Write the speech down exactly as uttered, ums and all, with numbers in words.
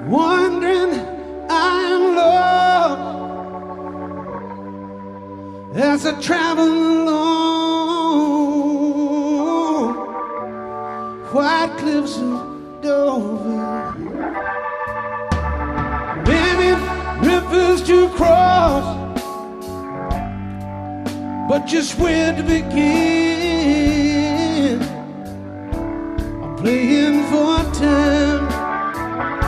wondering I'm lost as I travel along white cliffs of Dover. Many rivers to cross, but just where to begin? I'm playing for